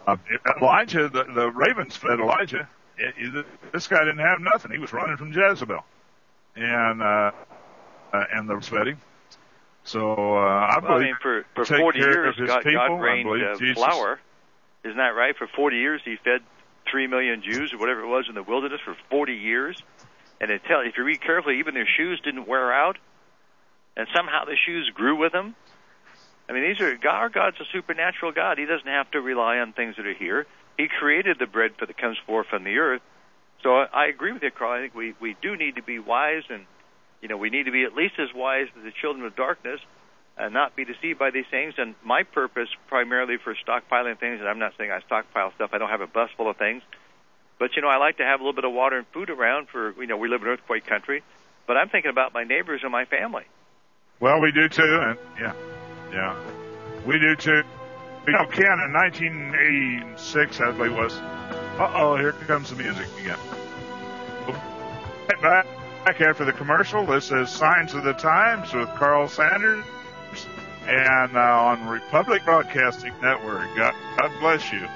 uh, Elijah, the, the ravens fed Elijah. It, it, this guy didn't have nothing. He was running from Jezebel, and uh, uh, and the fed him. So uh, I believe well, I mean, for, for take forty care years, of his God, people. God rained I believe uh, Jesus. flour. Isn't that right? For forty years, He fed three million Jews or whatever it was in the wilderness for forty years. And it tell, if you read carefully, even their shoes didn't wear out, and somehow the shoes grew with them. I mean, these are God. Our God's a supernatural God. He doesn't have to rely on things that are here. He created the bread that comes forth from the earth. So I, I agree with you, Carl. I think we, we do need to be wise, and you know we need to be at least as wise as the children of darkness, and not be deceived by these things. And my purpose, primarily for stockpiling things, and I'm not saying I stockpile stuff. I don't have a bus full of things. But, you know, I like to have a little bit of water and food around for, you know, we live in earthquake country. But I'm thinking about my neighbors and my family. Well, we do too, and yeah, yeah, we do too. You know, Ken, in nineteen eighty-six, I believe it was. Uh-oh, here comes the music again. Right back, back after the commercial, this is Signs of the Times with Carl Sanders, and uh, on Republic Broadcasting Network. God, God bless you.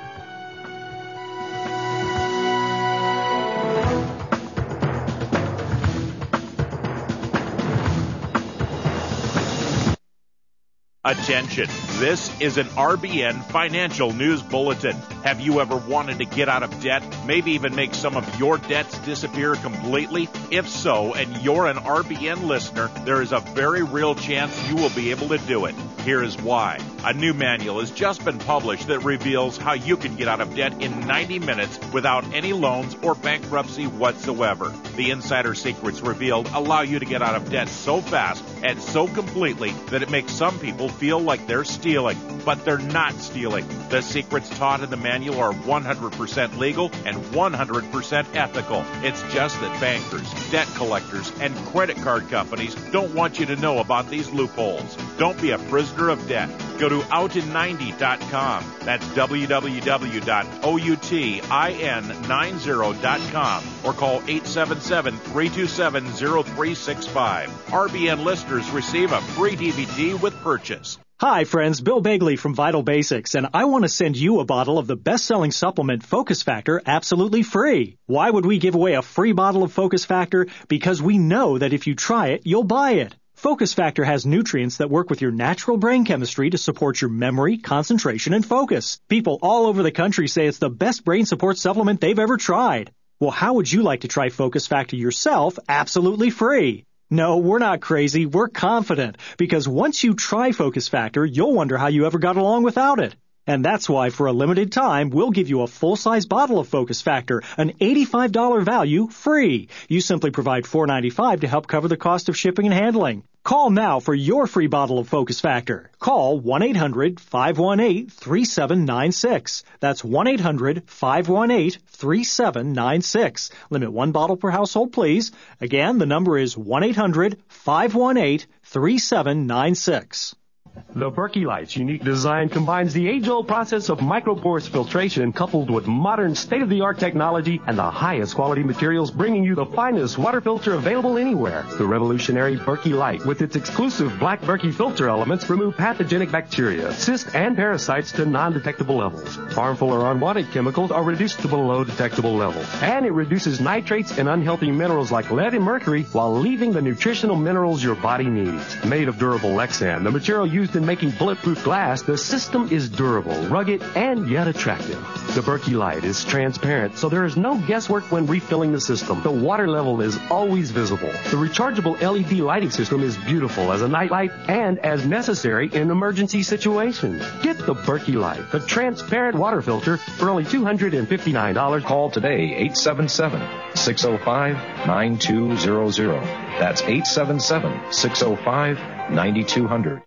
Attention, this is an R B N Financial News Bulletin. Have you ever wanted to get out of debt, maybe even make some of your debts disappear completely? If so, and you're an R B N listener, there is a very real chance you will be able to do it. Here is why. A new manual has just been published that reveals how you can get out of debt in ninety minutes without any loans or bankruptcy whatsoever. The insider secrets revealed allow you to get out of debt so fast and so completely that it makes some people feel like they're stealing, but they're not stealing. The secrets taught in the manual are one hundred percent legal and one hundred percent ethical. It's just that bankers, debt collectors, and credit card companies don't want you to know about these loopholes. Don't be a prisoner of debt. Go to out in ninety dot com. That's w w w dot outin ninety dot com or call eight seven seven, three two seven, zero three six five. R B N listeners receive a free D V D with purchase. Hi, friends. Bill Begley from Vital Basics, and I want to send you a bottle of the best-selling supplement Focus Factor absolutely free. Why would we give away a free bottle of Focus Factor? Because we know that if you try it, you'll buy it. Focus Factor has nutrients that work with your natural brain chemistry to support your memory, concentration, and focus. People all over the country say it's the best brain support supplement they've ever tried. Well, how would you like to try Focus Factor yourself absolutely free? No, we're not crazy. We're confident. Because once you try Focus Factor, you'll wonder how you ever got along without it. And that's why, for a limited time, we'll give you a full-size bottle of Focus Factor, an eighty-five dollars value, free. You simply provide four dollars and ninety-five cents to help cover the cost of shipping and handling. Call now for your free bottle of Focus Factor. Call one eight hundred, five one eight, three seven nine six. That's one eight hundred, five one eight, three seven nine six. Limit one bottle per household, please. Again, the number is one eight hundred, five one eight, three seven nine six. The Berkey Light's unique design combines the age-old process of microporous filtration coupled with modern state-of-the-art technology and the highest quality materials, bringing you the finest water filter available anywhere. The revolutionary Berkey Light, with its exclusive black Berkey filter elements, remove pathogenic bacteria, cysts, and parasites to non-detectable levels. Harmful or unwanted chemicals are reduced to below detectable levels. And it reduces nitrates and unhealthy minerals like lead and mercury while leaving the nutritional minerals your body needs. Made of durable Lexan, the material used in making bulletproof glass, the system is durable, rugged, and yet attractive. The Berkey Light is transparent, so there is no guesswork when refilling the system. The water level is always visible. The rechargeable L E D lighting system is beautiful as a night light and as necessary in emergency situations. Get the Berkey Light, the transparent water filter, for only two hundred fifty-nine dollars. Call today, eight seven seven, six oh five, nine two zero zero. That's eight seven seven, six oh five, nine two zero zero.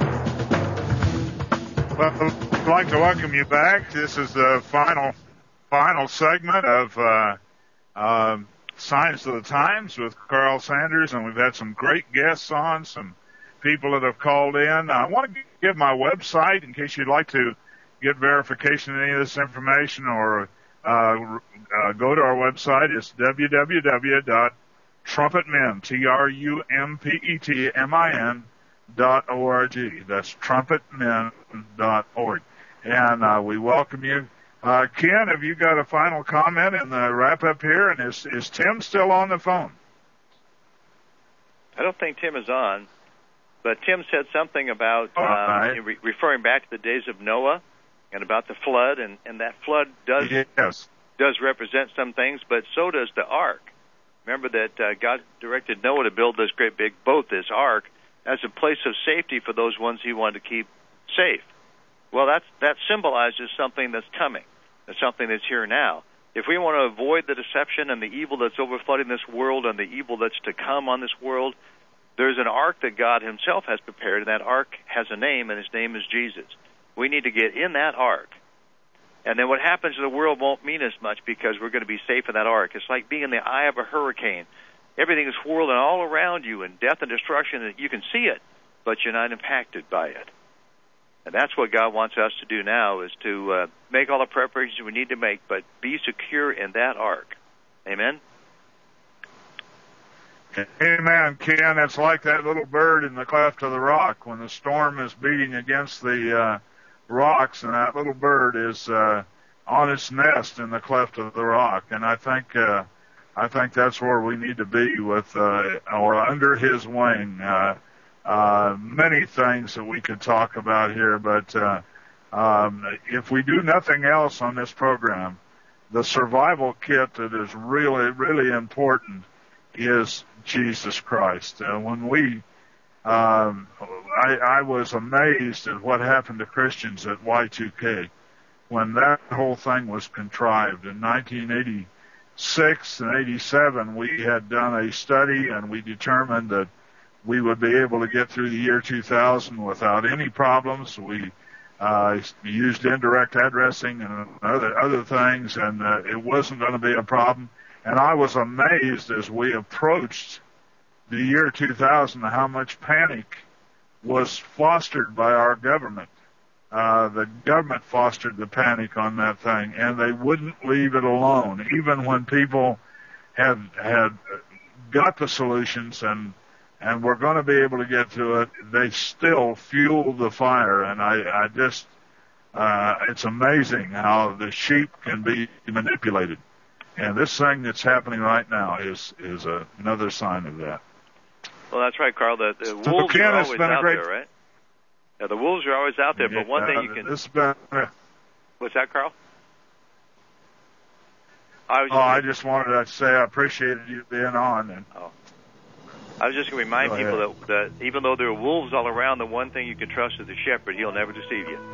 I'd like to welcome you back. This is the final final segment of uh, uh, Signs of the Times with Carl Sanders, and we've had some great guests on, some people that have called in. I want to give my website in case you'd like to get verification of any of this information, or uh, uh, go to our website. It's w w w dot trumpetmen, T R U M P E T M I N dot O R G. That's trumpetmen dot org. And uh, we welcome you. Uh, Ken, have you got a final comment in the wrap-up here? And is, is Tim still on the phone? I don't think Tim is on, but Tim said something about um, right. re- referring back to the days of Noah and about the flood, and, and that flood does yes. does represent some things, but so does the ark. Remember that uh, God directed Noah to build this great big boat, this ark, as a place of safety for those ones he wanted to keep safe. Well, that's, that symbolizes something that's coming. It's something that's here now. If we want to avoid the deception and the evil that's overflooding this world and the evil that's to come on this world, there's an ark that God himself has prepared, and that ark has a name, and his name is Jesus. We need to get in that ark. And then what happens in the world won't mean as much because we're going to be safe in that ark. It's like being in the eye of a hurricane. Everything is whirling all around you, and death and destruction, you can see it, but you're not impacted by it. And that's what God wants us to do now, is to uh, make all the preparations we need to make, but be secure in that ark. Amen? Amen, Ken. It's like that little bird in the cleft of the rock when the storm is beating against the uh, rocks, and that little bird is uh, on its nest in the cleft of the rock. And I think uh, I think that's where we need to be, with uh, or under his wing. Uh, Uh, many things that we could talk about here, but uh, um, if we do nothing else on this program, the survival kit that is really, really important is Jesus Christ. Uh, when we, um, I, I was amazed at what happened to Christians at Y two K when that whole thing was contrived. In nineteen eighty-six and eighty-seven, we had done a study, and we determined that we would be able to get through the year two thousand without any problems. We uh, used indirect addressing and other other things, and uh, it wasn't going to be a problem. And I was amazed as we approached the year two thousand how much panic was fostered by our government. Uh, the government fostered the panic on that thing, and they wouldn't leave it alone, even when people had had got the solutions and and we're going to be able to get through it. They still fuel the fire, and I, I just, uh, it's amazing how the sheep can be manipulated. And this thing that's happening right now is is a, another sign of that. Well, that's right, Carl. The, the so wolves Ken, are always out great... there, right? Yeah, the wolves are always out there, but one yeah, thing you can... This has been... What's that, Carl? I was oh, I just wanted to say I appreciated you being on. And... Oh. I was just going to remind Go people that, that even though there are wolves all around, the one thing you can trust is the shepherd. He'll never deceive you.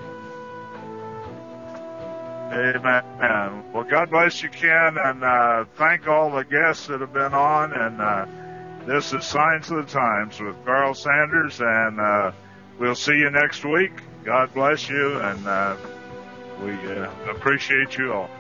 Amen. Well, God bless you, Ken, and uh, thank all the guests that have been on. And uh, this is Signs of the Times with Carl Sanders, and uh, we'll see you next week. God bless you, and uh, we uh, appreciate you all.